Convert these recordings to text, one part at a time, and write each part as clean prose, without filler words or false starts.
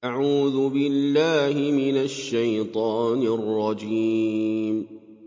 أعوذ بالله من الشيطان الرجيم.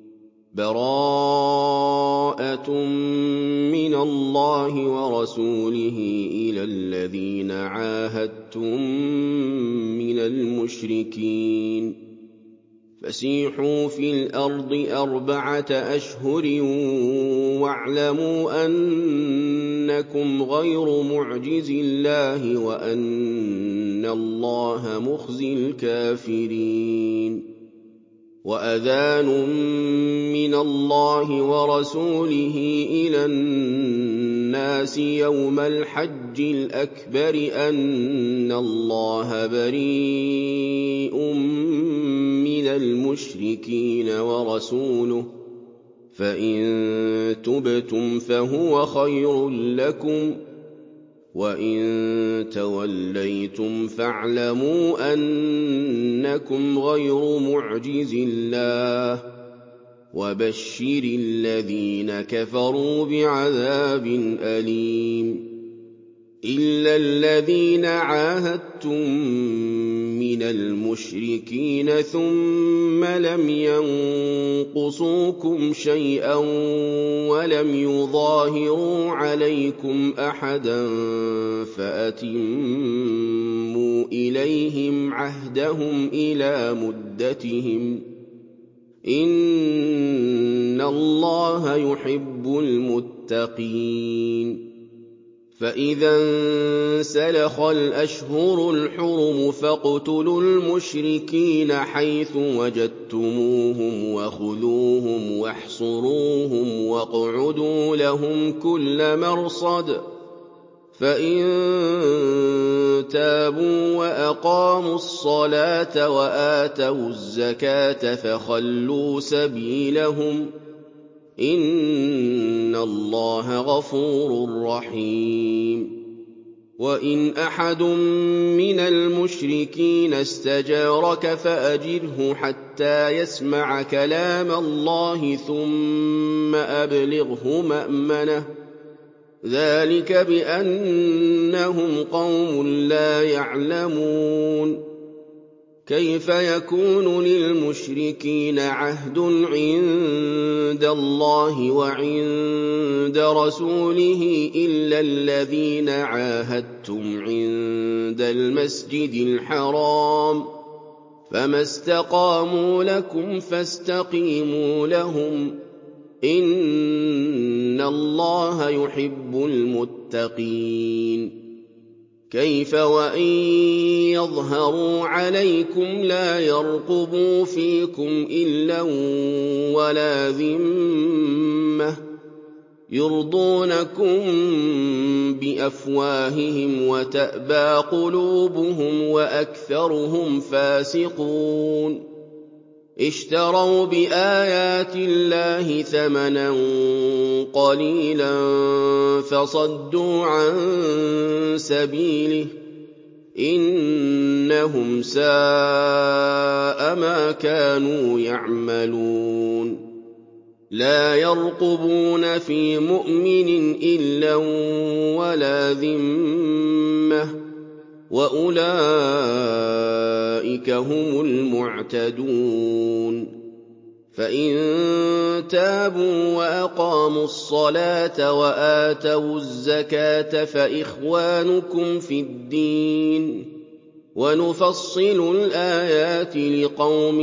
براءة من الله ورسوله إلى الذين عاهدتم من المشركين فسيحوا في الأرض 4 أشهر واعلموا أنكم غير معجز الله وأن الله مخزي الكافرين. وأذان من الله ورسوله إلى الناس يوم الحج الأكبر أن الله بريء من المشركين ورسوله فإن تبتم فهو خير لكم وإن توليتم فاعلموا أنكم غير معجز الله وبشر الذين كفروا بعذاب أليم. إلا الذين عاهدتم من المشركين ثم لم ينقصوكم شيئا ولم يظاهروا عليكم أحدا فأتموا إليهم عهدهم إلى مدتهم إن الله يحب المتقين. فإذا انسلخ الأشهر الحرم فاقتلوا المشركين حيث وجدتموهم وخذوهم واحصروهم واقعدوا لهم كل مرصد فإن تابوا وأقاموا الصلاة وآتوا الزكاة فخلوا سبيلهم إن الله غفور رحيم. وإن أحد من المشركين استجارك فأجره حتى يسمع كلام الله ثم أبلغه مأمنه ذلك بأنهم قوم لا يعلمون. كيف يكون للمشركين عهد عند الله وعند رسوله إلا الذين عاهدتم عند المسجد الحرام فما استقاموا لكم فاستقيموا لهم إن الله يحب المتقين. كيف وإن يظهروا عليكم لا يرقبوا فيكم إلا ولا ذمة يرضونكم بأفواههم وتأبى قلوبهم وأكثرهم فاسقون. اشتروا بآيات الله ثمنا قليلا فصدوا عن سبيله إنهم ساء ما كانوا يعملون. لا يرقبون في مؤمن إلا ولا ذمة وأولئك هم المعتدون. فإن تابوا وأقاموا الصلاة وآتوا الزكاة فإخوانكم في الدين ونفصل الآيات لقوم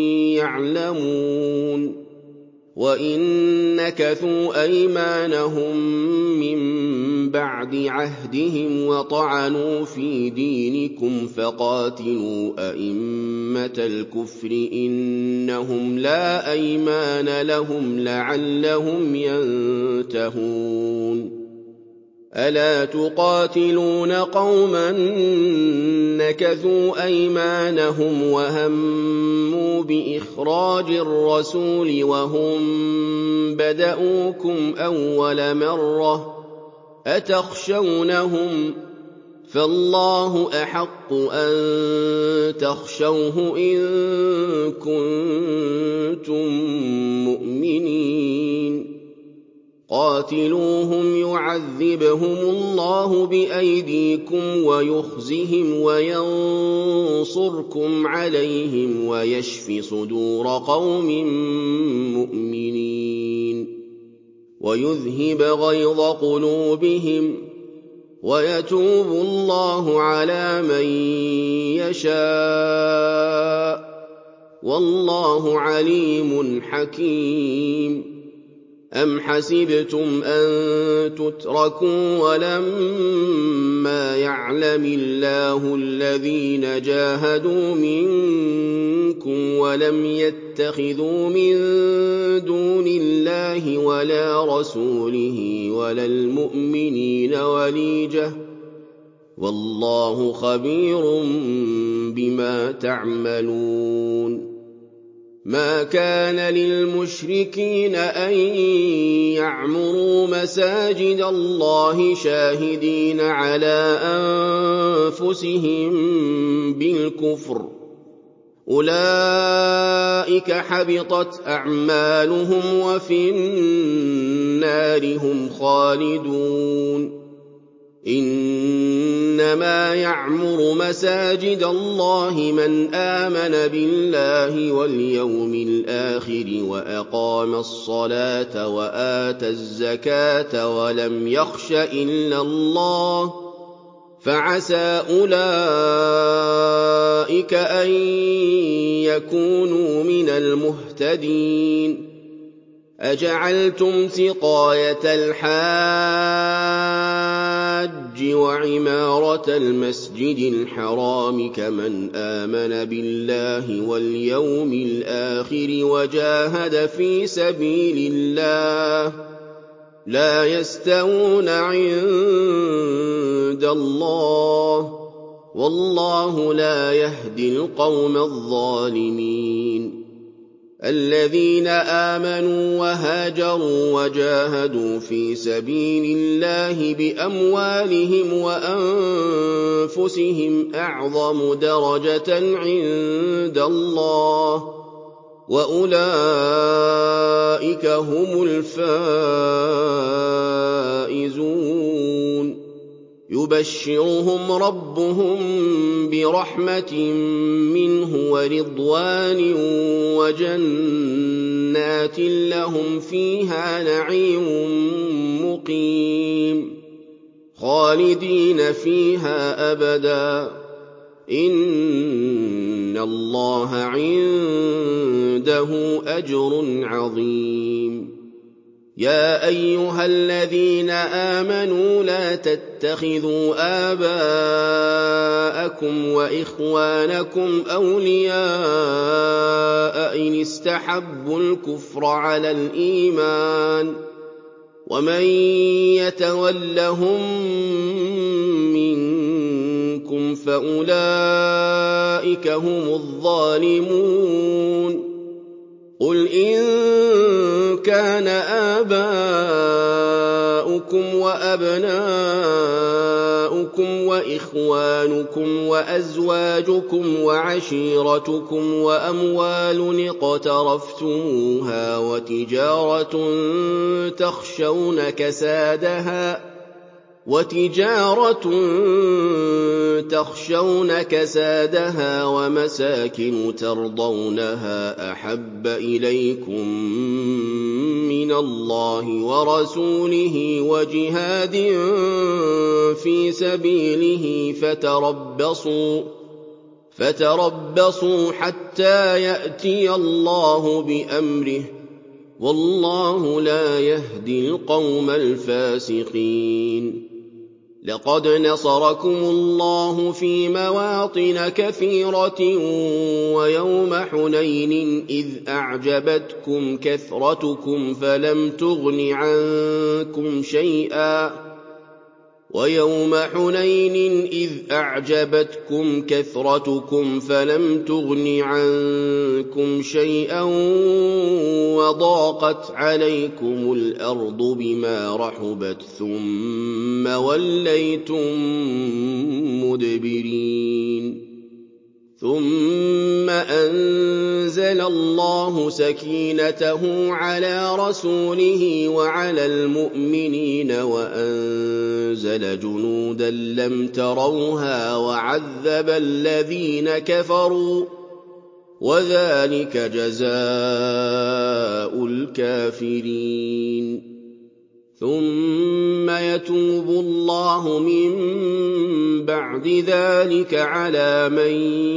يعلمون. وإن نكثوا أيمانهم من بعد عهدهم وطعنوا في دينكم فقاتلوا أئمة الكفر إنهم لا أيمان لهم لعلهم ينتهون. ألا تقاتلون قوما نكثوا أيمانهم وهموا بإخراج الرسول وهم بدؤوكم أول مرة أتخشونهم فالله أحق أن تخشوه إن كنتم مؤمنين. قاتلوهم يعذبهم الله بأيديكم ويخزهم وينصركم عليهم ويشف صدور قوم مؤمنين ويذهب غيظ قلوبهم ويتوب الله على من يشاء والله عليم حكيم أم حسبتم أن تتركوا ولما يعلم الله الذين جاهدوا منكم ولم يتخذوا من دون الله ولا رسوله ولا المؤمنين وليجة والله خبير بما تعملون ما كان للمشركين أن يعمروا مساجد الله شاهدين على أنفسهم بالكفر أولئك حبطت أعمالهم وفي النار هم خالدون إنما يعمر مساجد الله من آمن بالله واليوم الآخر وأقام الصلاة وآتى الزكاة ولم يخش إلا الله فعسى أولئك أن يكونوا من المهتدين أجعلتم سقاية الحاج وعمارة المسجد الحرام كمن آمن بالله واليوم الآخر وجاهد في سبيل الله لا يستوون عند الله والله لا يهدي القوم الظالمين الذين آمنوا وهاجروا وجاهدوا في سبيل الله بأموالهم وأنفسهم أعظم درجة عند الله وأولئك هم الفائزون يبشرهم ربهم برحمة منه ورضوان وجنات لهم فيها نعيم مقيم خالدين فيها أبدا إن الله عنده أجر عظيم يا أيها الذين آمنوا لا تتخذوا آباءكم وإخوانكم أولياء إن استحبوا الكفر على الإيمان ومن يتولهم منكم فأولئك هم الظالمون قل إن كان آباؤكم وأبناؤكم وإخوانكم وأزواجكم وعشيرتكم وأموال اقترفتموها وتجارة تخشون كسادها ومساكن ترضونها أحب إليكم من الله ورسوله وجهاد في سبيله فتربصوا حتى يأتي الله بأمره والله لا يهدي القوم الفاسقين لقد نصركم الله في مواطن كثيرة ويوم حنين إذ أعجبتكم كثرتكم فلم تغن عنكم شيئا وضاقت عليكم الأرض بما رحبت ثم وليتم مدبرين ثم أنزل الله سكينته على رسوله وعلى المؤمنين وأنزل جنودا لم تروها وعذب الذين كفروا وذلك جزاء الكافرين ثم يتوب الله من بعد ذلك على من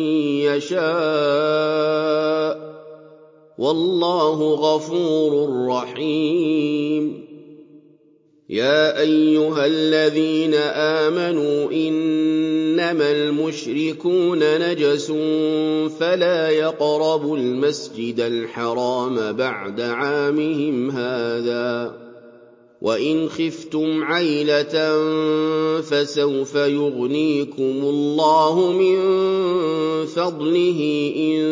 يشاء والله غفور رحيم يا أيها الذين آمنوا إنما المشركون نجس فلا يقربوا المسجد الحرام بعد عامهم هذا وإن خفتم عيلة فسوف يغنيكم الله من فضله إن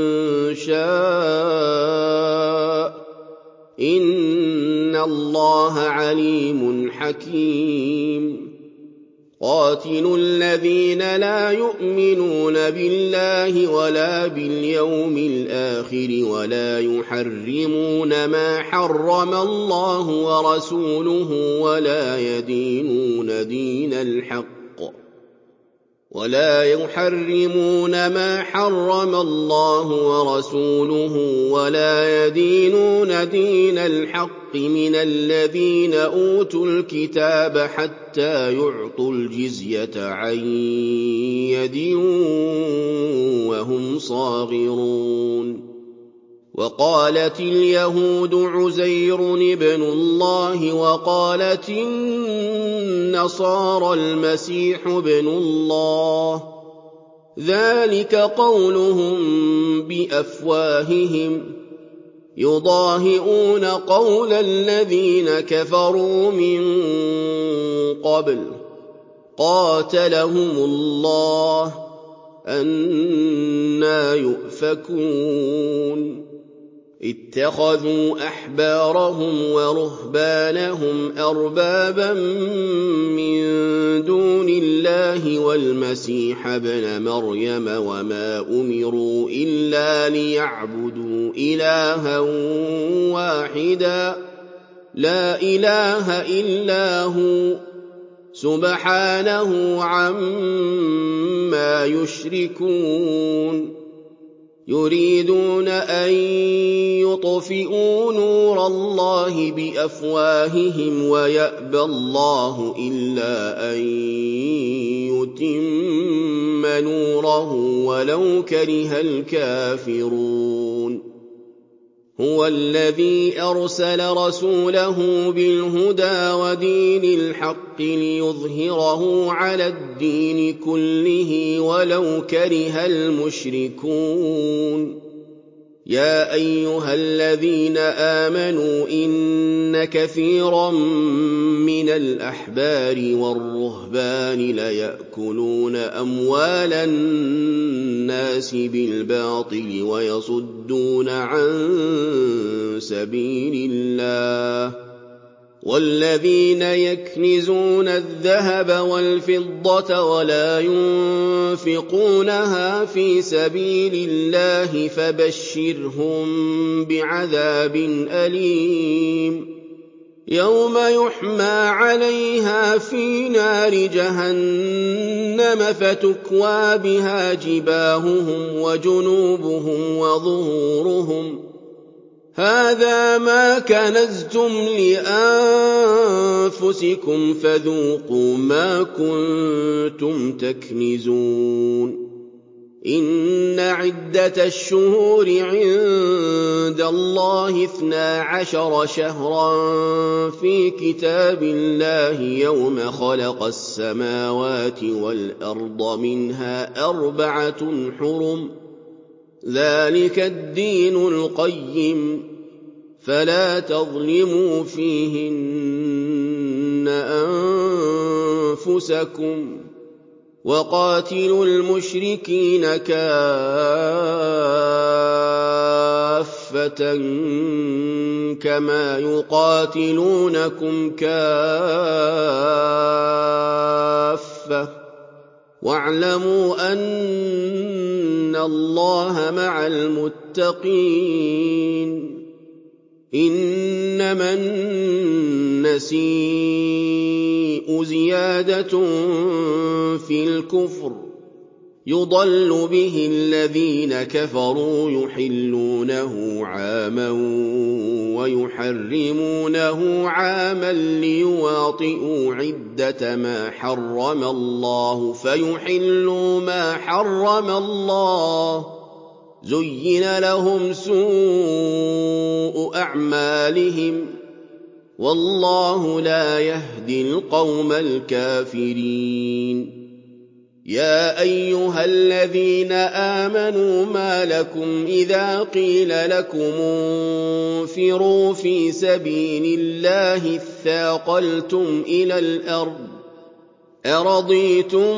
شاء إن الله عليم حكيم قاتلوا الذين لا يؤمنون بالله ولا باليوم الآخر ولا يحرمون ما حرم الله ورسوله ولا يحرمون ما حرم الله ورسوله ولا يدينون دين الحق من الذين أوتوا الكتاب حتى يعطوا الجزية عن يد وهم صاغرون وقالت اليهود عزير ابن الله وقالت النصارى المسيح ابن الله ذلك قولهم بأفواههم يضاهئون قول الذين كفروا من قبل قاتلهم الله أنى يؤفكون اتخذوا أحبارهم ورهبانهم أربابا من دون الله والمسيح ابن مريم وما أمروا إلا ليعبدوا إلها واحدا لا إله إلا هو سبحانه عما يشركون يريدون أن يطفئوا نور الله بأفواههم ويأبى الله إلا أن يتم نوره ولو كره الكافرون هو الذي أرسل رسوله بالهدى ودين الحق ليظهره على الدين كله ولو كره المشركون يا أيها الذين آمنوا إن كثيرا من الأحبار والرهبان ليأكلون أموال الناس بالباطل ويصدون عن سبيل الله والذين يكنزون الذهب والفضة ولا ينفقونها في سبيل الله فبشرهم بعذاب أليم يوم يحمى عليها في نار جهنم فتكوى بها جباههم وجنوبهم وظهورهم هذا ما كنزتم لأنفسكم فذوقوا ما كنتم تكنزون إن عدة الشهور عند الله 12 شهرا في كتاب الله يوم خلق السماوات والأرض منها 4 حرم ذلك الدين القيم فلا تظلموا فيهن أنفسكم وقاتلوا المشركين كافة كما يقاتلونكم كافة واعلموا أن إِنَّ اللَّهَ مَعَ الْمُتَّقِينَ إِنَّمَا النَّسِيءُ زِيَادَةٌ فِي الْكُفْرِ يُضَلُّ بِهِ الَّذِينَ كَفَرُوا يُحِلُّونَهُ عَامًا وَيُحَرِّمُونَهُ عَامًا لِيُوَاطِئُوا عِدَّةَ مَا حَرَّمَ اللَّهُ فَيُحِلُّوا مَا حَرَّمَ اللَّهُ زُيِّنَ لَهُمْ سُوءُ أَعْمَالِهِمْ وَاللَّهُ لَا يَهْدِي الْقَوْمَ الْكَافِرِينَ يَا أَيُّهَا الَّذِينَ آمَنُوا مَا لَكُمْ إِذَا قِيلَ لَكُمُ انفِرُوا فِي سَبِيلِ اللَّهِ اثَّاقَلْتُمْ إِلَى الْأَرْضِ أَرَضِيتُم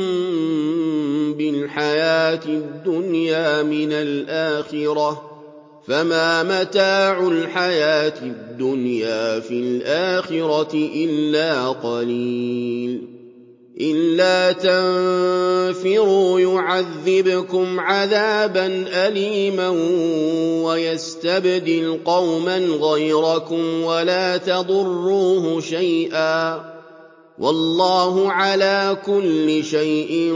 بِالْحَيَاةِ الدُّنْيَا مِنَ الْآخِرَةِ فَمَا مَتَاعُ الْحَيَاةِ الدُّنْيَا فِي الْآخِرَةِ إِلَّا قَلِيلٌ إِلَّا تَنفِرُوا يُعَذِّبْكُمْ عَذَابًا أَلِيمًا وَيَسْتَبْدِلْ قَوْمًا غَيْرَكُمْ وَلَا تَضُرُّوهُ شَيْئًا وَاللَّهُ عَلَىٰ كُلِّ شَيْءٍ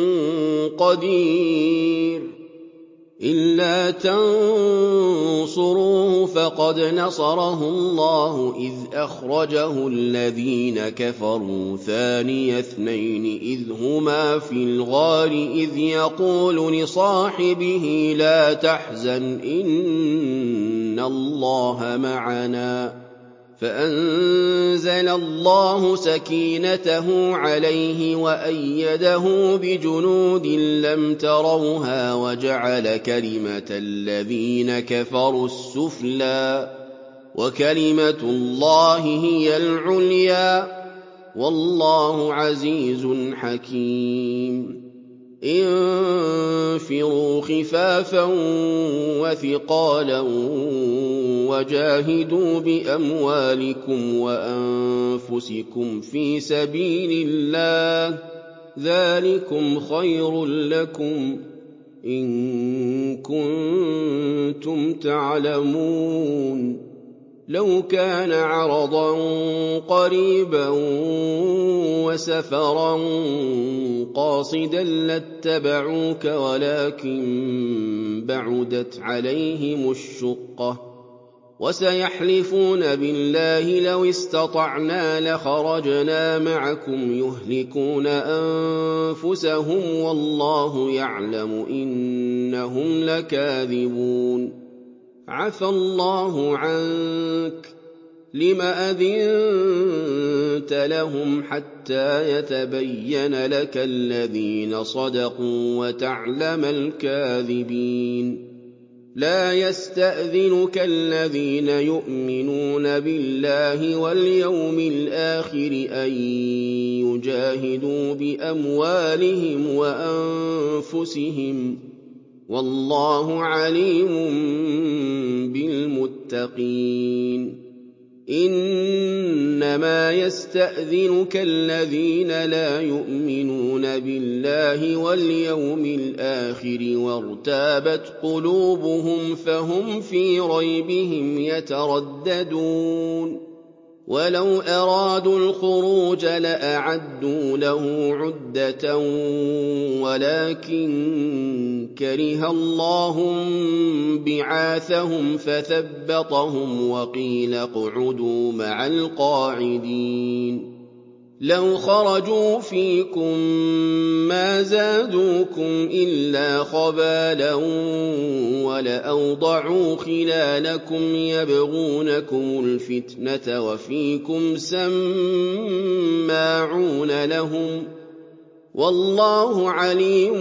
قَدِيرٌ إِلَّا تَنصُرُوهُ فَقَدْ نَصَرَهُ اللَّهُ إِذْ أَخْرَجَهُ الَّذِينَ كَفَرُوا ثَانِيَ اثْنَيْنِ إِذْ هُمَا فِي الْغَارِ إِذْ يَقُولُ لِصَاحِبِهِ لَا تَحْزَنْ إِنَّ اللَّهَ مَعَنَا فَأَنزَلَ اللَّهُ سَكِينَتَهُ عَلَيْهِ وَأَيَّدَهُ بِجُنُودٍ لَّمْ تَرَوْهَا وَجَعَلَ كَلِمَةَ الَّذِينَ كَفَرُوا السُّفْلَىٰ وَكَلِمَةُ اللَّهِ هِيَ الْعُلْيَا وَاللَّهُ عَزِيزٌ حَكِيمٌ انفِرُوا خِفَافًا وَثِقَالًا وَجَاهِدُوا بِأَمْوَالِكُمْ وَأَنفُسِكُمْ فِي سَبِيلِ اللَّهِ ذَٰلِكُمْ خَيْرٌ لَّكُمْ إِن كُنتُمْ تَعْلَمُونَ لَوْ كَانَ عَرَضًا قَرِيبًا وَسَفَرًا قَاصِدًا لَّاتَّبَعُوكَ وَلَٰكِن بَعُدَتْ عَلَيْهِمُ الشُّقَّةُ وَسَيَحْلِفُونَ بِاللَّهِ لَوِ اسْتَطَعْنَا لَخَرَجْنَا مَعَكُمْ يُهْلِكُونَ أَنفُسَهُمْ وَاللَّهُ يَعْلَمُ إِنَّهُمْ لَكَاذِبُونَ عَفَا اللَّهُ عَنكَ لِمَ أَذِنتَ لَهُمْ حَتَّىٰ يَتَبَيَّنَ لَكَ الَّذِينَ صَدَقُوا وَتَعْلَمَ الْكَاذِبِينَ لَا يَسْتَأْذِنُكَ الَّذِينَ يُؤْمِنُونَ بِاللَّهِ وَالْيَوْمِ الْآخِرِ أَن يُجَاهِدُوا بِأَمْوَالِهِمْ وَأَنفُسِهِمْ وَاللَّهُ عَلِيمٌ بِالْمُتَّقِينَ إِنَّمَا يَسْتَأْذِنُكَ الَّذِينَ لَا يُؤْمِنُونَ بِاللَّهِ وَالْيَوْمِ الْآخِرِ وَارْتَابَتْ قُلُوبُهُمْ فَهُمْ فِي رَيْبِهِمْ يَتَرَدَّدُونَ وَلَوْ أَرَادُوا الْخُرُوجَ لَأَعَدُّوا لَهُ عُدَّةً وَلَٰكِن كَرِهَ اللَّهُ انبِعَاثَهُمْ فَثَبَّطَهُمْ وَقِيلَ اقْعُدُوا مَعَ الْقَاعِدِينَ لَوْ خَرَجُوا فِيكُم مَّا زَادُوكُمْ إِلَّا خَبَالًا وَلَأَوْضَعُوا خِلَالَكُمْ يَبْغُونَكُمُ الْفِتْنَةَ وَفِيكُمْ سَمَّاعُونَ لَهُمْ وَاللَّهُ عَلِيمٌ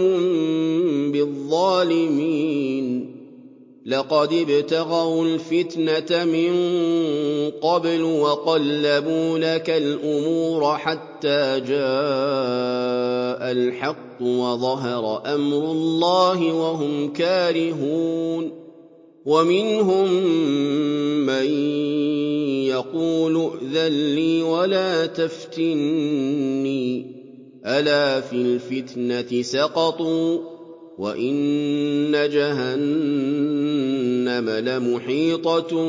بِالظَّالِمِينَ لَقَدِ ابْتَغَوُا الْفِتْنَةَ مِن قَبْلُ وَقَلَّبُوا لَكَ الْأُمُورَ حَتَّىٰ جَاءَ الْحَقُّ وَظَهَرَ أَمْرُ اللَّهِ وَهُمْ كَارِهُونَ وَمِنْهُم مَّن يَقُولُ ائْذَن لِّي وَلَا تَفْتِنِّي أَلَا فِي الْفِتْنَةِ سَقَطُوا وَإِنَّ جَهَنَّمَ لَمُحِيطَةٌ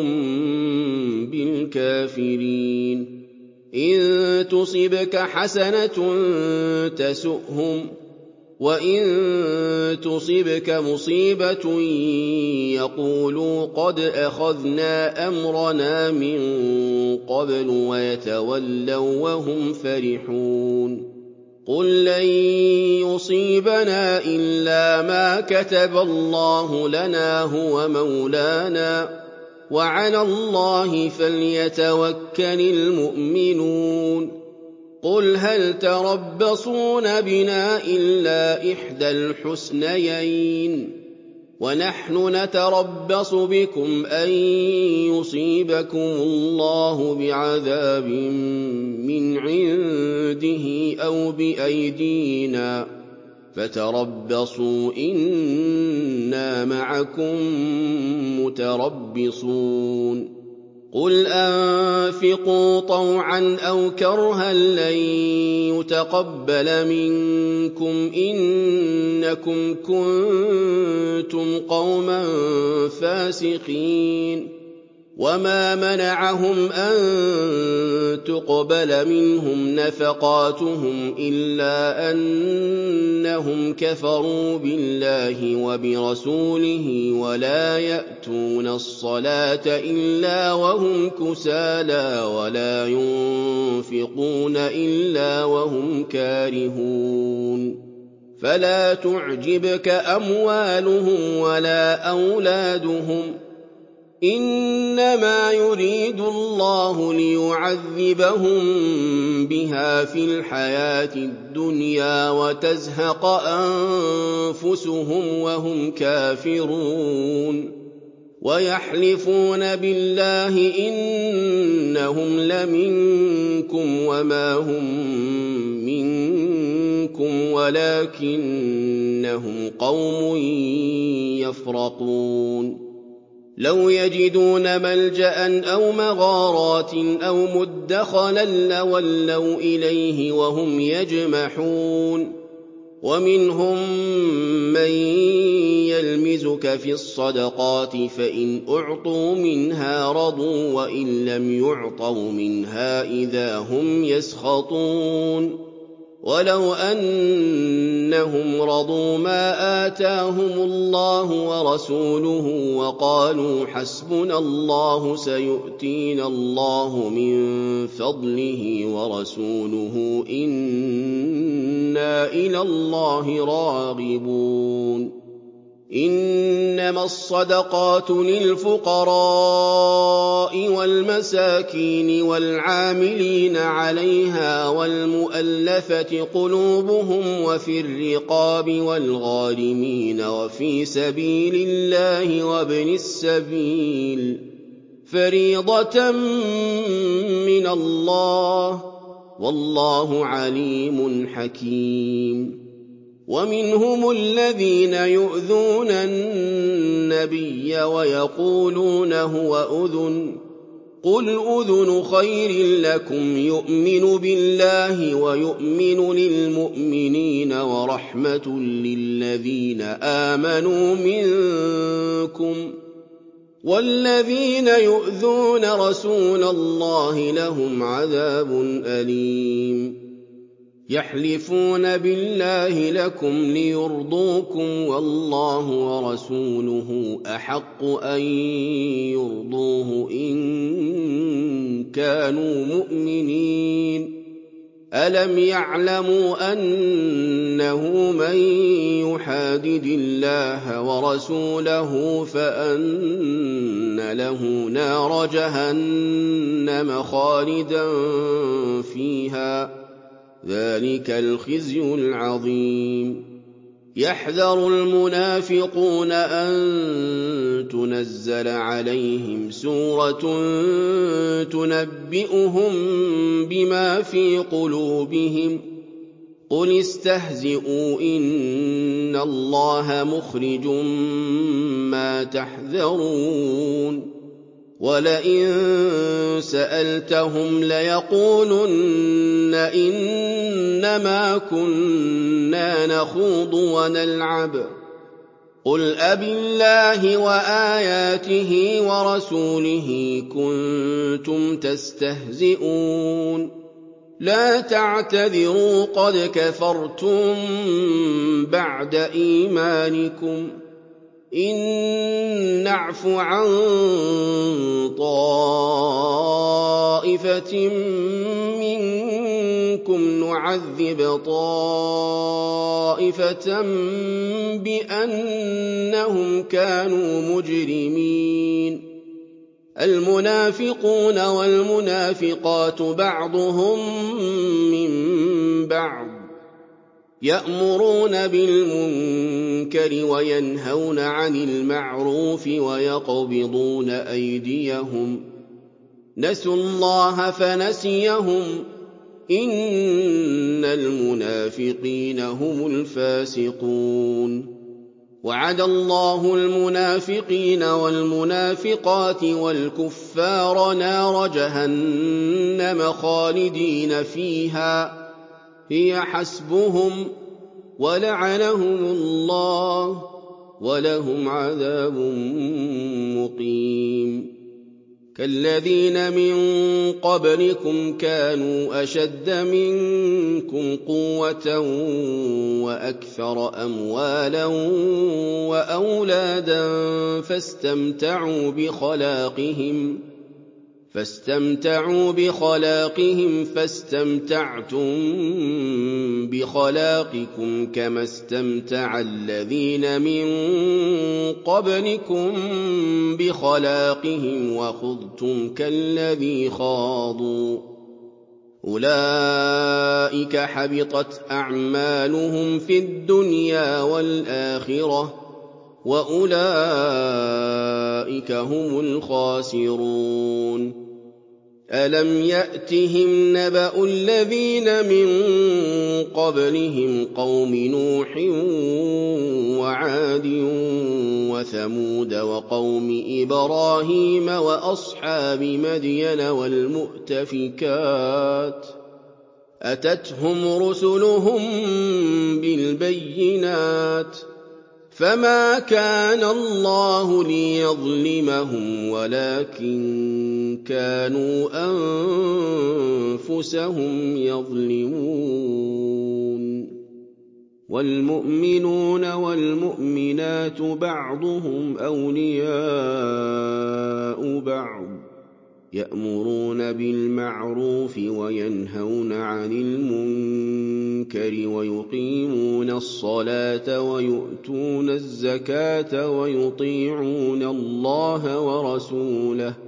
بِالْكَافِرِينَ إِن تُصِبْكَ حَسَنَةٌ تَسُؤْهُمْ وَإِن تُصِبْكَ مُصِيبَةٌ يَقُولُوا قَدْ أَخَذْنَا أَمْرَنَا مِن قَبْلُ وَيَتَوَلَّوا وَّهُمْ فَرِحُونَ قُل لَّن يُصِيبَنَا إِلَّا مَا كَتَبَ اللَّهُ لَنَا هُوَ مَوْلَانَا وَعَلَى اللَّهِ فَلْيَتَوَكَّلِ الْمُؤْمِنُونَ قُلْ هَلْ تَرَبَّصُونَ بِنَا إِلَّا إِحْدَى الْحُسْنَيَيْنِ وَنَحْنُ نَتَرَبَّصُ بِكُمْ أَن يُصِيبَكُمُ اللَّهُ بِعَذَابٍ مِّنْ عِندِهِ أَوْ بِأَيْدِينَا فَتَرَبَّصُوا إِنَّا مَعَكُم مُّتَرَبِّصُونَ قُلْ أَنفِقُوا طَوْعًا أَوْ كَرْهًا لَّن يُتَقَبَّلَ مِنكُمْ إِنَّكُمْ كُنتُمْ قَوْمًا فَاسِقِينَ وَمَا مَنَعَهُمْ أَن تُقْبَلَ مِنْهُمْ نَفَقَاتُهُمْ إِلَّا أَنَّهُمْ كَفَرُوا بِاللَّهِ وَبِرَسُولِهِ وَلَا يَأْتُونَ الصَّلَاةَ إِلَّا وَهُمْ كُسَالَىٰ وَلَا يُنفِقُونَ إِلَّا وَهُمْ كَارِهُونَ فَلَا تُعْجِبْكَ أَمْوَالُهُمْ وَلَا أَوْلَادُهُمْ إِنَّمَا يُرِيدُ اللَّهُ لِيُعَذِّبَهُم بِهَا فِي الْحَيَاةِ الدُّنْيَا وَتَزْهَقَ أَنفُسُهُمْ وَهُمْ كَافِرُونَ وَيَحْلِفُونَ بِاللَّهِ إِنَّهُمْ لَمِنكُمْ وَمَا هُم مِّنكُمْ وَلَٰكِنَّهُمْ قَوْمٌ يَفْرَقُونَ لَوْ يَجِدُونَ مَلْجَأً أَوْ مَغَارَاتٍ أَوْ مُدَّخَلًا لَّوَلَّوْا إِلَيْهِ وَهُمْ يَجْمَحُونَ وَمِنْهُم مَّن يَلْمِزُكَ فِي الصَّدَقَاتِ فَإِنْ أُعْطُوا مِنْهَا رَضُوا وَإِن لَّمْ يُعْطَوْا مِنْهَا إِذَا هُمْ يَسْخَطُونَ وَلَوْ أَنَّهُمْ رَضُوا مَا آتَاهُمُ اللَّهُ وَرَسُولُهُ وَقَالُوا حَسْبُنَا اللَّهُ سَيُؤْتِينَا اللَّهُ مِن فَضْلِهِ وَرَسُولُهُ إِنَّا إِلَى اللَّهِ رَاغِبُونَ إِنَّمَا الصَّدَقَاتُ لِلْفُقَرَاءِ وَالْمَسَاكِينِ وَالْعَامِلِينَ عَلَيْهَا وَالْمُؤَلَّفَةِ قُلُوبُهُمْ وَفِي الرِّقَابِ وَالْغَارِمِينَ وَفِي سَبِيلِ اللَّهِ وَابْنِ السَّبِيلِ فَرِيضَةً مِّنَ اللَّهِ ۗ وَاللَّهُ عَلِيمٌ حَكِيمٌ وَمِنْهُمُ الَّذِينَ يُؤْذُونَ النَّبِيَّ وَيَقُولُونَ هُوَ أُذُنٌ ۚ قُلْ أُذُنُ خَيْرٍ لَّكُمْ يُؤْمِنُ بِاللَّهِ وَيُؤْمِنُ لِلْمُؤْمِنِينَ وَرَحْمَةٌ لِّلَّذِينَ آمَنُوا مِنكُمْ ۚ وَالَّذِينَ يُؤْذُونَ رَسُولَ اللَّهِ لَهُمْ عَذَابٌ أَلِيمٌ يَحْلِفُونَ بِاللَّهِ لَكُمْ لِيُرْضُوكُمْ وَاللَّهُ وَرَسُولُهُ أَحَقُّ أَن يُرْضُوهُ إِن كَانُوا مُؤْمِنِينَ أَلَمْ يَعْلَمُوا أَنَّهُ مَن يُحَادِدِ اللَّهَ وَرَسُولَهُ فَأَنَّ لَهُ نَارَ جَهَنَّمَ خَالِدًا فِيهَا ۚ ذَٰلِكَ الْخِزْيُ الْعَظِيمُ يَحْذَرُ الْمُنَافِقُونَ أَن تُنَزَّلَ عَلَيْهِمْ سُورَةٌ تُنَبِّئُهُم بِمَا فِي قُلُوبِهِمْ ۚ قُلِ اسْتَهْزِئُوا إِنَّ اللَّهَ مُخْرِجٌ مَّا تَحْذَرُونَ وَلَئِن سَأَلْتَهُمْ لَيَقُولُنَّ إِنَّمَا كُنَّا نَخُوضُ وَنَلْعَبُ ۚ قُلْ أَبِاللَّهِ وَآيَاتِهِ وَرَسُولِهِ كُنتُمْ تَسْتَهْزِئُونَ لَا تَعْتَذِرُوا قَدْ كَفَرْتُم بَعْدَ إِيمَانِكُمْ إِن نَّعْفُ عَن طَائِفَةٍ مِّنكُمْ نُعَذِّبْ طَائِفَةً بِأَنَّهُمْ كَانُوا مُجْرِمِينَ الْمُنَافِقُونَ وَالْمُنَافِقَاتُ بَعْضُهُم مِّن بَعْضٍ يَأْمُرُونَ بِالْمُنكَرِ وَيَنْهَوْنَ عَنِ الْمَعْرُوفِ وَيَقْبِضُونَ أَيْدِيَهُمْ نَسُوا اللَّهَ فَنَسِيَهُمْ إِنَّ الْمُنَافِقِينَ هُمُ الْفَاسِقُونَ وَعَدَ اللَّهُ الْمُنَافِقِينَ وَالْمُنَافِقَاتِ وَالْكُفَّارَ نَارَ جَهَنَّمَ خَالِدِينَ فِيهَا هِيَ حَسْبُهُمْ وَلَعَنَهُمُ اللَّهُ وَلَهُمْ عَذَابٌ مُّقِيمٌ كَالَّذِينَ مِن قَبْلِكُمْ كَانُوا أَشَدَّ مِنكُمْ قُوَّةً وَأَكْثَرَ أَمْوَالًا وَأَوْلَادًا فَاسْتَمْتَعُوا بِخَلَاقِهِمْ فَاسْتَمْتَعْتُم بِخَلَاقِكُمْ كَمَا اسْتَمْتَعَ الَّذِينَ مِن قَبْلِكُم بِخَلَاقِهِمْ وَخُضْتُمْ كَالَّذِي خَاضُوا ۚ أُولَٰئِكَ حَبِطَتْ أَعْمَالُهُمْ فِي الدُّنْيَا وَالْآخِرَةِ ۖ وَأُولَٰئِكَ هُمُ الْخَاسِرُونَ أَلَمْ يَأْتِهِمْ نَبَأُ الَّذِينَ مِن قَبْلِهِمْ قَوْمِ نُوحٍ وَعَادٍ وَثَمُودَ وَقَوْمِ إِبْرَاهِيمَ وَأَصْحَابِ مَدْيَنَ وَالْمُؤْتَفِكَاتِ ۚ أَتَتْهُمْ رُسُلُهُم بِالْبَيِّنَاتِ فَمَا كَانَ اللَّهُ لِيَظْلِمَهُمْ وَلَٰكِن كَانُوا أَنفُسَهُمْ يَظْلِمُونَ وَالْمُؤْمِنُونَ وَالْمُؤْمِنَاتُ بَعْضُهُمْ أَوْلِيَاءُ بَعْضٍ يَأْمُرُونَ بِالْمَعْرُوفِ وَيَنْهَوْنَ عَنِ الْمُنكَرِ وَيُقِيمُونَ الصَّلَاةَ وَيُؤْتُونَ الزَّكَاةَ وَيُطِيعُونَ اللَّهَ وَرَسُولَهُ ۚ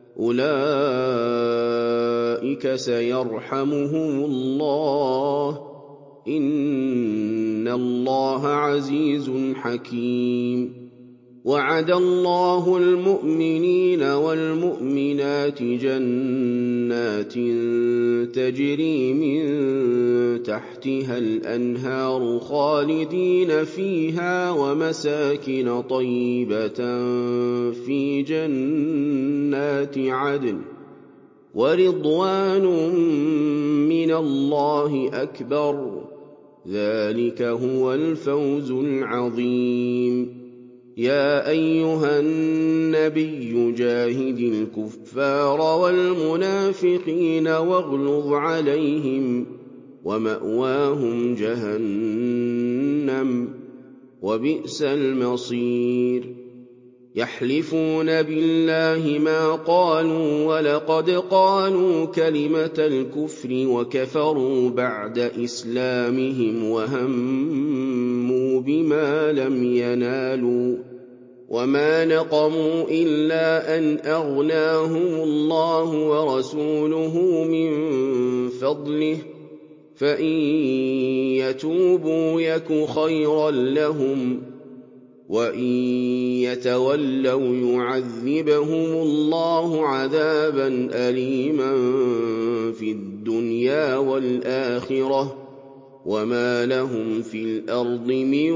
أُولَٰئِكَ سَيَرْحَمُهُمُ اللَّهُ ۗ إِنَّ اللَّهَ عَزِيزٌ حَكِيمٌ وَعَدَ اللَّهُ الْمُؤْمِنِينَ وَالْمُؤْمِنَاتِ جَنَّاتٍ تَجْرِي مِن تَحْتِهَا الْأَنْهَارُ خَالِدِينَ فِيهَا وَمَسَاكِنَ طَيِّبَةً فِي جَنَّاتِ عَدْنٍ وَرِضْوَانٌ مِّنَ اللَّهِ أَكْبَرُ ۚ ذَٰلِكَ هُوَ الْفَوْزُ الْعَظِيمُ يَا أَيُّهَا النَّبِيُّ جَاهِدِ الْكُفَّارَ وَالْمُنَافِقِينَ وَاغْلُظْ عَلَيْهِمْ ۚ وَمَأْوَاهُمْ جَهَنَّمُ ۖ وَبِئْسَ الْمَصِيرُ يَحْلِفُونَ بِاللَّهِ مَا قَالُوا وَلَقَدْ قَالُوا كَلِمَةَ الْكُفْرِ وَكَفَرُوا بَعْدَ إِسْلَامِهِمْ وَهَمُّوا بِمَا لَمْ يَنَالُوا ۚ وَمَا نَقَمُوا إِلَّا أَنْ أَغْنَاهُمُ اللَّهُ وَرَسُولُهُ مِن فَضْلِهِ ۚ فَإِن يَتُوبُوا يَكُ خَيْرًا لَّهُمْ ۖ وَإِن يَتَوَلَّوْا يُعَذِّبْهُمُ اللَّهُ عَذَابًا أَلِيمًا فِي الدُّنْيَا وَالْآخِرَةِ ۚ وَمَا لَهُمْ فِي الْأَرْضِ مِن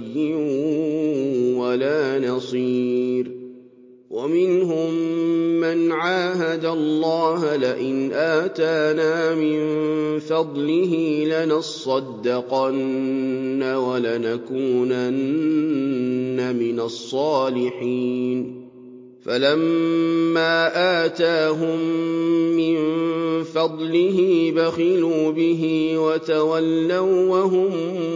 وَلِيٍّ وَلَا نَصِيرٍ وَمِنْهُم مَّن ممن عاهد الله لئن آتانا من فضله لنصدقن ولنكونن من الصالحين فلما آتاهم من فضله بخلوا به وتولوا وهم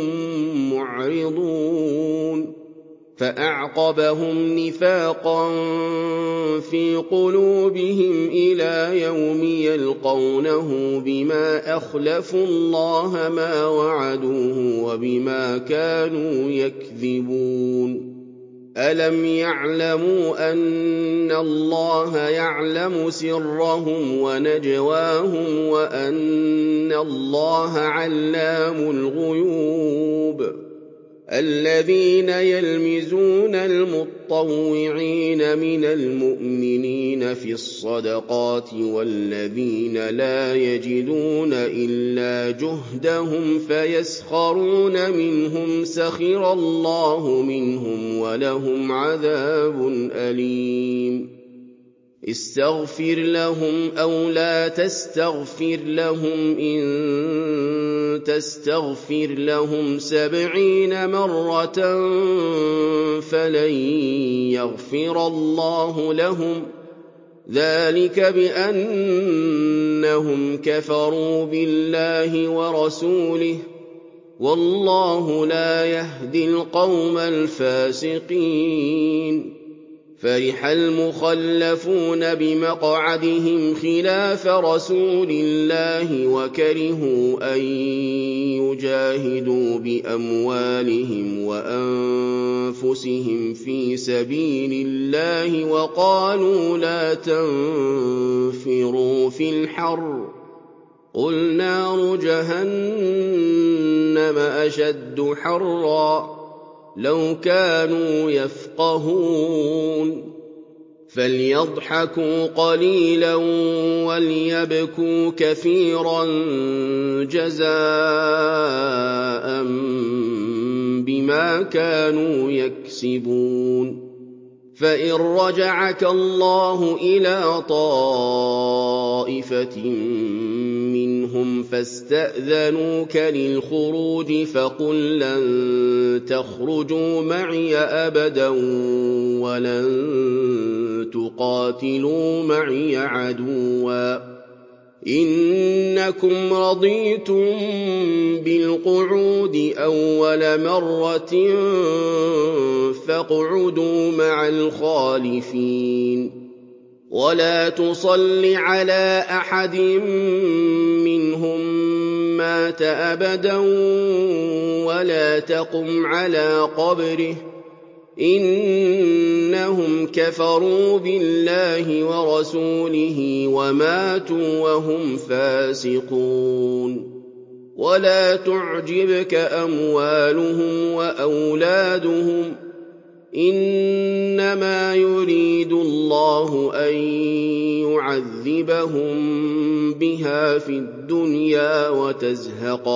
معرضون فأعقبهم نفاقا في قلوبهم إلى يوم يلقونه بما أخلفوا الله ما وعدوه وبما كانوا يكذبون ألم يعلموا أن الله يعلم سرهم ونجواهم وأن الله علام الغيوب الذين يلمزون المطوعين من المؤمنين في الصدقات والذين لا يجدون إلا جهدهم فيسخرون منهم سخر الله منهم ولهم عذاب أليم استغفر لهم أو لا تستغفر لهم إن تستغفر لهم 70 مرة فلن يغفر الله لهم ذلك بأنهم كفروا بالله ورسوله والله لا يهدي القوم الفاسقين فرح المخلفون بمقعدهم خلاف رسول الله وكرهوا أن يجاهدوا بأموالهم وأنفسهم في سبيل الله وقالوا لا تنفروا في الحر قل نار جهنم أشد حرا لو كانوا يفقهون فليضحكوا قليلا وليبكوا كثيرا جزاء بما كانوا يكسبون فإن رجعك الله إلى طائفة منهم فاستأذنوك للخروج فقل لن تخرجوا معي أبدا ولن تقاتلوا معي عدوا إنكم رضيتم بالقعود أول مرة فاقعدوا مع الخالفين ولا تصل على أحد منهم مات أبدا ولا تقم على قبره إنهم كفروا بالله ورسوله وماتوا وهم فاسقون ولا تعجبك أموالهم وأولادهم إنما يريد الله أن يعذبهم بها في الدنيا وتزهق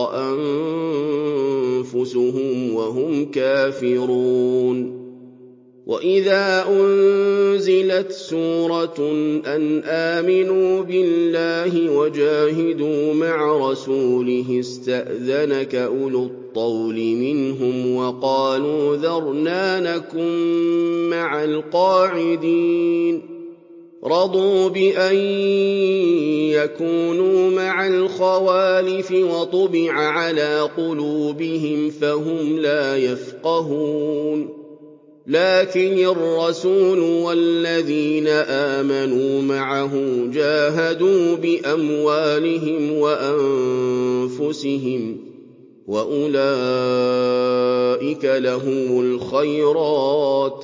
أنفسهم وهم كافرون وإذا أنزلت سورة أن آمنوا بالله وجاهدوا مع رسوله استأذنك أولو الطول منهم وقالوا ذرنا نكن مع القاعدين رضوا بأن يكونوا مع الخوالف وطبع على قلوبهم فهم لا يفقهون لكن الرسول والذين آمنوا معه جاهدوا بأموالهم وأنفسهم وأولئك لهم الخيرات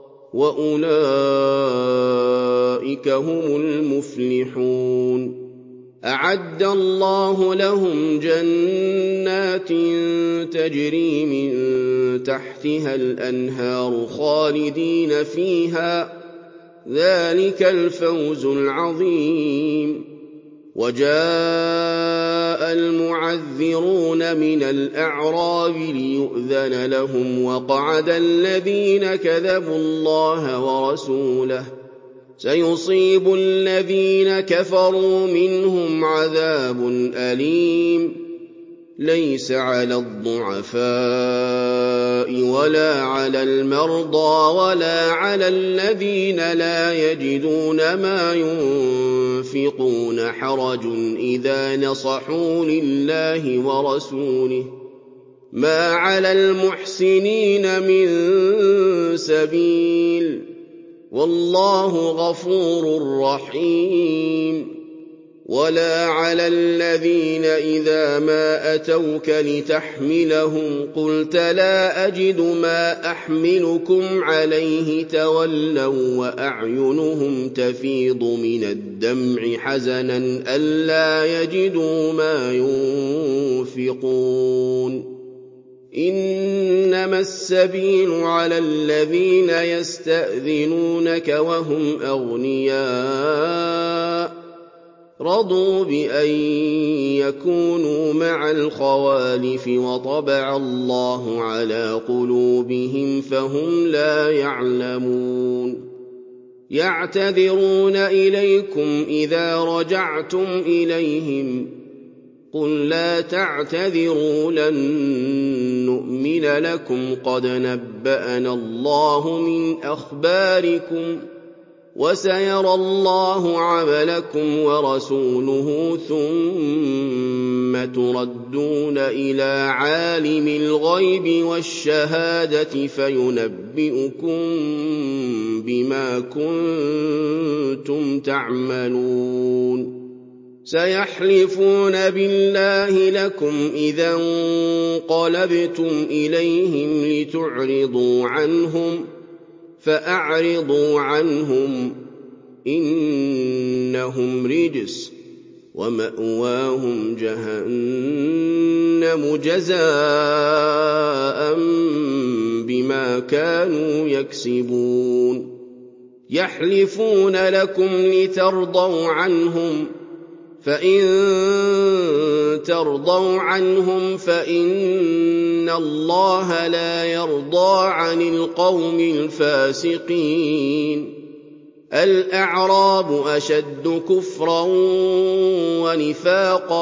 وأولئك هم المفلحون أعد الله لهم جنات تجري من تحتها الأنهار خالدين فيها ذلك الفوز العظيم وجاء المعذرون من الأعراب ليؤذن لهم وقعد الذين كذبوا الله ورسوله سيصيب الذين كفروا منهم عذاب أليم ليس على الضعفاء ولا على المرضى ولا على الذين لا يجدون ما ينفقون حرج إذا نصحوا لله ورسوله ما على المحسنين من سبيل والله غفور رحيم ولا على الذين إذا ما أتوك لتحملهم قلت لا أجد ما أحملكم عليه تولوا وأعينهم تفيض من الدمع حزنا ألا يجدوا ما ينفقون إنما السبيل على الذين يستأذنونك وهم أغنياء رضوا بأن يكونوا مع الخوالف وطبع الله على قلوبهم فهم لا يعلمون يعتذرون إليكم إذا رجعتم إليهم قل لا تعتذروا لن نؤمن لكم قد نبأنا الله من أخباركم وسيرى الله عملكم ورسوله ثم تردون إلى عالم الغيب والشهادة فينبئكم بما كنتم تعملون سيحلفون بالله لكم إذا انقلبتم إليهم لتعرضوا عنهم فأعرضوا عنهم إنهم رجس ومأواهم جهنم جزاء بما كانوا يكسبون يحلفون لكم لترضوا عنهم فإن ترضوا عنهم فإن الله لا يرضى عن القوم الفاسقين الأعراب أشد كفرا ونفاقا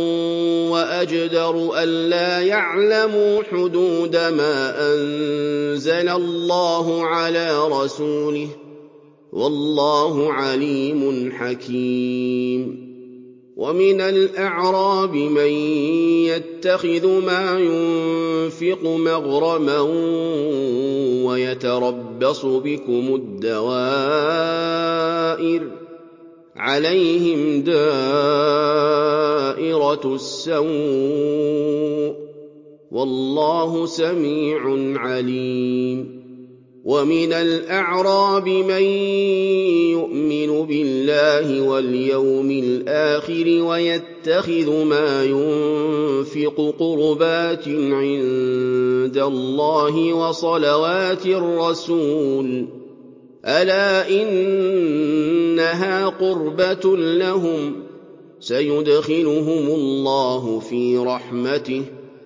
وأجدر ألا يعلموا حدود ما أنزل الله على رسوله والله عليم حكيم ومن الأعراب من يتخذ ما ينفق مغرما ويتربص بكم الدوائر عليهم دائرة السوء والله سميع عليم ومن الأعراب من يؤمن بالله واليوم الآخر ويتخذ ما ينفق قربات عند الله وصلوات الرسول ألا إنها قربة لهم سيدخلهم الله في رحمته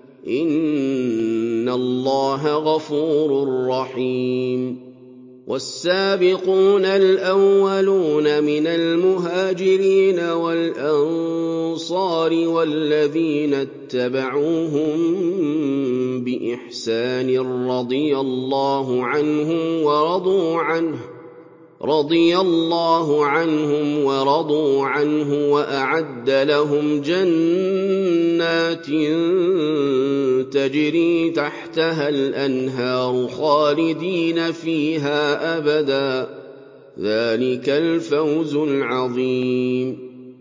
إن الله غفور رحيم والسابقون الأولون من المهاجرين والأنصار والذين اتبعوهم بإحسان رضي الله عنهم ورضوا عنه وأعد لهم جنات تجري تحتها الأنهار خالدين فيها أبدا ذلك الفوز العظيم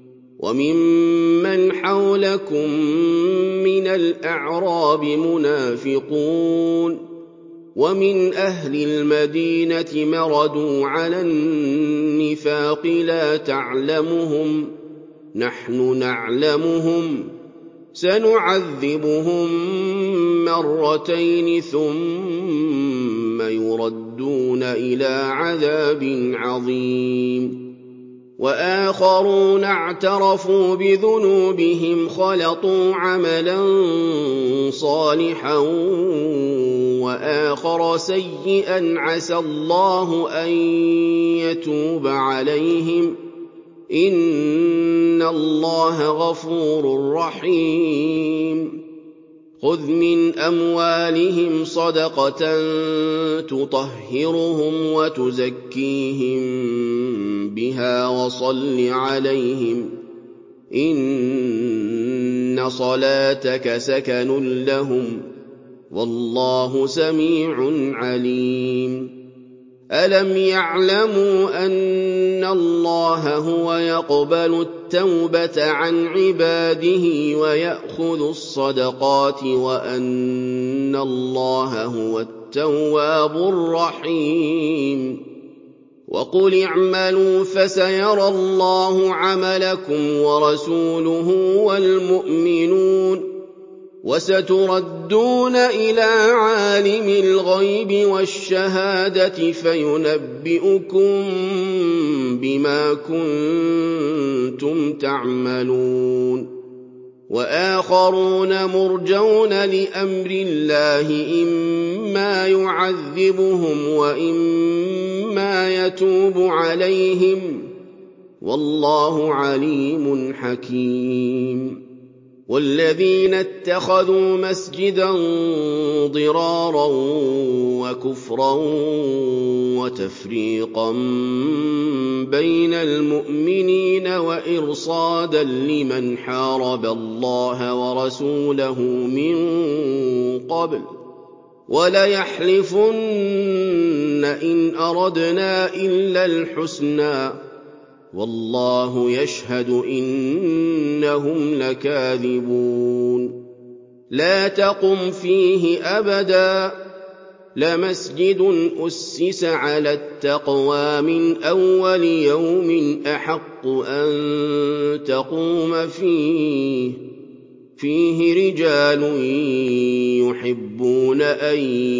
وممن حولكم من الأعراب منافقون ومن أهل المدينة مردوا على النفاق لا تعلمهم نحن نعلمهم سنعذبهم مرتين ثم يردون إلى عذاب عظيم وآخرون اعترفوا بذنوبهم خلطوا عملا صالحا وآخر سيئا عسى الله أن يتوب عليهم إن الله غفور رحيم خذ من أموالهم صدقة تطهرهم وتزكيهم بها وصل عليهم إن صلاتك سكن لهم والله سميع عليم ألم يعلموا أن الله هو يقبل التوبة عن عباده ويأخذ الصدقات وأن الله هو التواب الرحيم وقل اعملوا فسيرى الله عملكم ورسوله والمؤمنون وستردون إلى عالم الغيب والشهادة فينبئكم بما كنتم تعملون وآخرون مرجون لأمر الله إما يعذبهم وإما يتوب عليهم والله عليم حكيم والذين اتخذوا مسجدا ضرارا وكفرا وتفريقا بين المؤمنين وإرصادا لمن حارب الله ورسوله من قبل وليحلفن إن أردنا إلا الحسنى والله يشهد إنهم لكاذبون لا تقم فيه أبدا لمسجد أسس على التقوى من أول يوم أحق أن تقوم فيه رجال يحبون أن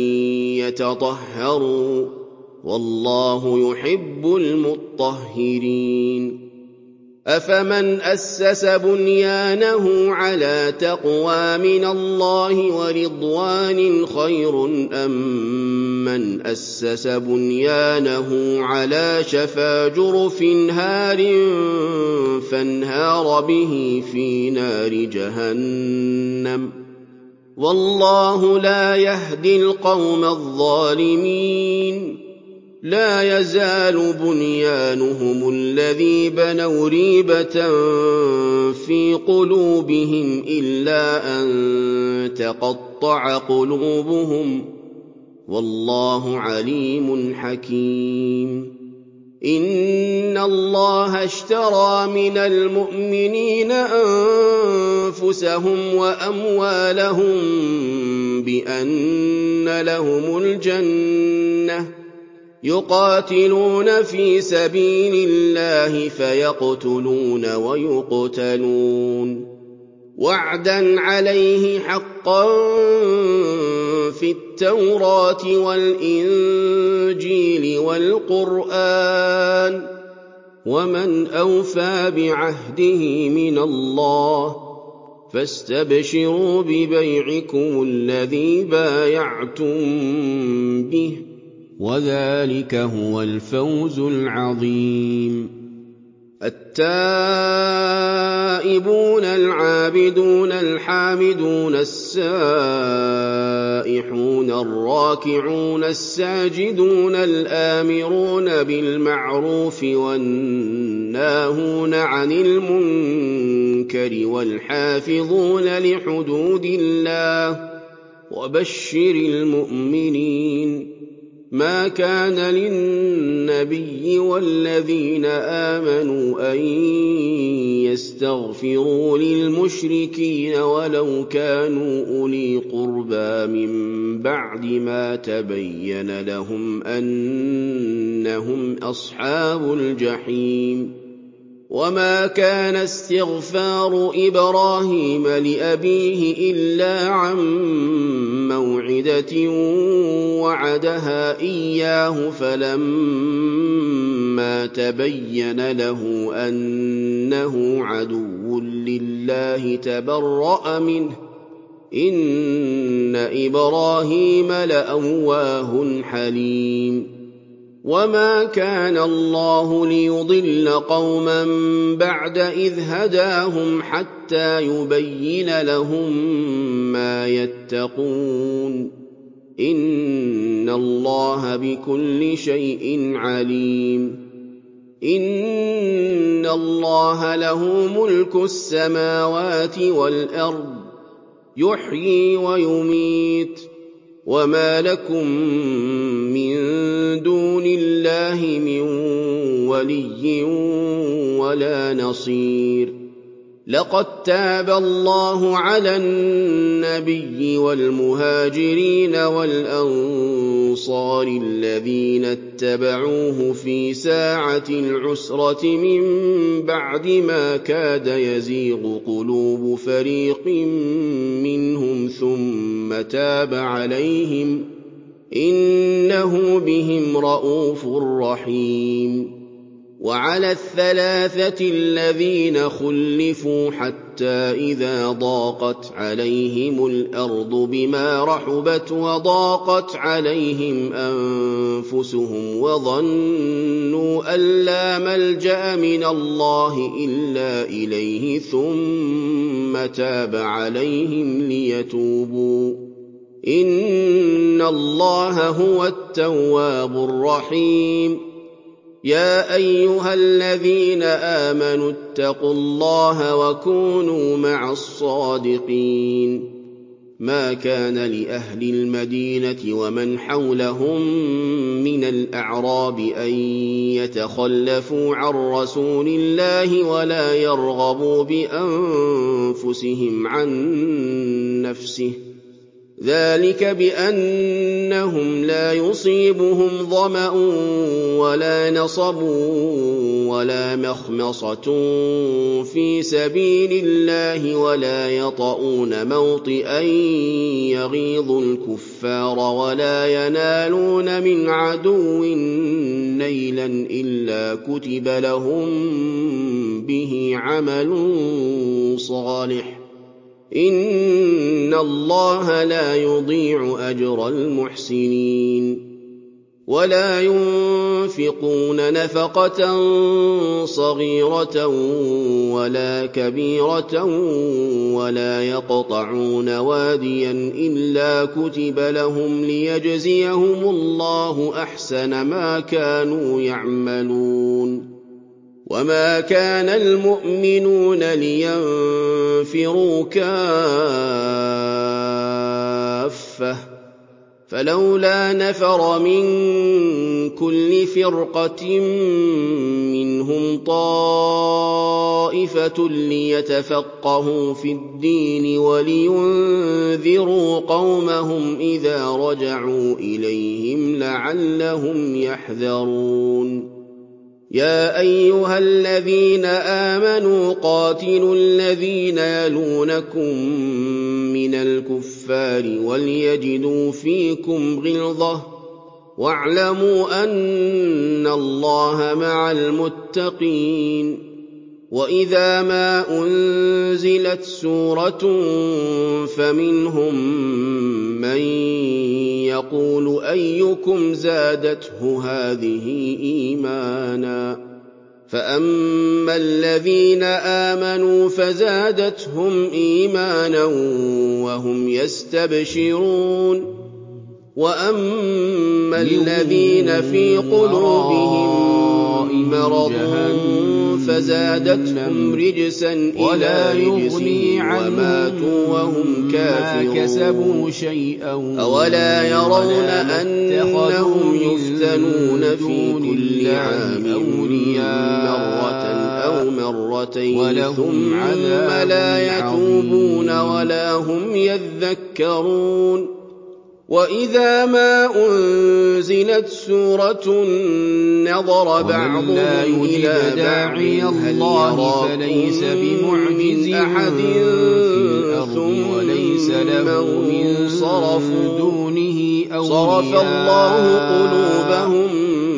يتطهروا والله يحب المطهرين أفمن أسس بنيانه على تقوى من الله ورضوان خير أم من أسس بنيانه على شفا جرف هار فانهار به في نار جهنم والله لا يهدي القوم الظالمين لا يزال بنيانهم الذي بنوا ريبة في قلوبهم إلا أن تقطع قلوبهم والله عليم حكيم إن الله اشترى من المؤمنين أنفسهم وأموالهم بأن لهم الجنة يقاتلون في سبيل الله فيقتلون ويقتلون وعدا عليه حقا في التوراة والإنجيل والقرآن ومن أوفى بعهده من الله فاستبشروا ببيعكم الذي بايعتم به وذلك هو الفوز العظيم التائبون العابدون الحامدون السائحون الراكعون الساجدون الآمرون بالمعروف والناهون عن المنكر والحافظون لحدود الله وبشر المؤمنين ما كان للنبي والذين آمنوا أن يستغفروا للمشركين ولو كانوا أولي قربى من بعد ما تبين لهم أنهم أصحاب الجحيم وما كان استغفار إبراهيم لأبيه إلا عن موعدة وعدها إياه فلما تبين له أنه عدو لله تبرأ منه إن إبراهيم لأواه حليم وما كان الله ليضل قوما بعد إذ هداهم حتى يبين لهم ما يتقون إن الله بكل شيء عليم إن الله له ملك السماوات والأرض يحيي ويميت وما لكم من دون الله من ولي ولا نصير لقد تاب الله على النبي والمهاجرين والأنصار الذين اتبعوه في ساعة العسرة من بعد ما كاد يزيغ قلوب فريق منهم ثم تاب عليهم إنه بهم رءوف رحيم وعلى الثلاثة الذين خلفوا حتى إذا ضاقت عليهم الأرض بما رحبت وضاقت عليهم أنفسهم وظنوا أن لا ملجأ من الله إلا إليه ثم تاب عليهم ليتوبوا إن الله هو التواب الرحيم يا أيها الذين آمنوا اتقوا الله وكونوا مع الصادقين ما كان لأهل المدينة ومن حولهم من الأعراب أن يتخلفوا عن رسول الله ولا يرغبوا بأنفسهم عن نفسه ذلك بأنهم لا يصيبهم ظمأ ولا نصب ولا مخمصة في سبيل الله ولا يطؤون موطئا يغيظ الكفار ولا ينالون من عدو نيلا إلا كتب لهم به عمل صالح إن الله لا يضيع أجر المحسنين ولا ينفقون نفقة صغيرة ولا كبيرة ولا يقطعون واديا إلا كتب لهم ليجزيهم الله أحسن ما كانوا يعملون وما كان المؤمنون لينفروا كافة فلولا نفر من كل فرقة منهم طائفة ليتفقهوا في الدين ولينذروا قومهم إذا رجعوا إليهم لعلهم يحذرون يا أيها الذين آمنوا قاتلوا الذين يلونكم من الكفار وليجدوا فيكم غلظة واعلموا أن الله مع المتقين وإذا ما أنزلت سورة فمنهم من يقول أيكم زادته هذه إيمانا فأما الذين آمنوا فزادتهم إيمانا وهم يستبشرون وأما الذين في قلوبهم مرض فزادتهم رجسا إلى رجسهم وماتوا وهم كافرون أولا يرون أنهم يفتنون في كل عام مرة أو مرتين ثم لا يتوبون ولا هم يذكرون وَإِذَا مَا أُنزِلَتْ سُورَةٌ نَّظَرَ بَعْضُهُمْ إِلَىٰ بَعْضٍ هَلْ يَرَاكُم مِّنْ أَحَدٍ ثُمَّ انصَرَفُوا صَرَفَ اللَّهُ قُلُوبَهُمْ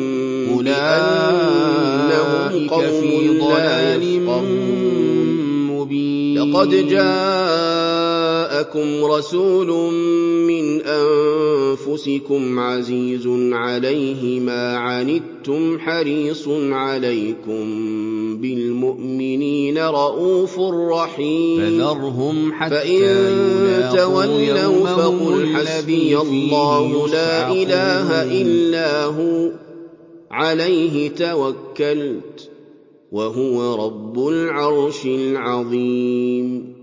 بِأَنَّهُمْ قَوْمٌ لَّا يَفْقَهُونَ لَقَدْ جَاءَكُمْ رَسُولٌ مِّنْ أَنفُسِكُمْ عَزِيزٌ عَلَيْهِ مَا عَنِتُّمْ حَرِيصٌ عَلَيْكُم بِالْمُؤْمِنِينَ رَءُوفٌ رَّحِيمٌ فَإِن تَوَلَّوْا فَقُلْ حَسْبِيَ اللَّهُ لَا إِلَٰهَ إِلَّا هُوَ عَلَيْهِ تَوَكَّلْتُ وَهُوَ رَبُّ الْعَرْشِ الْعَظِيمِ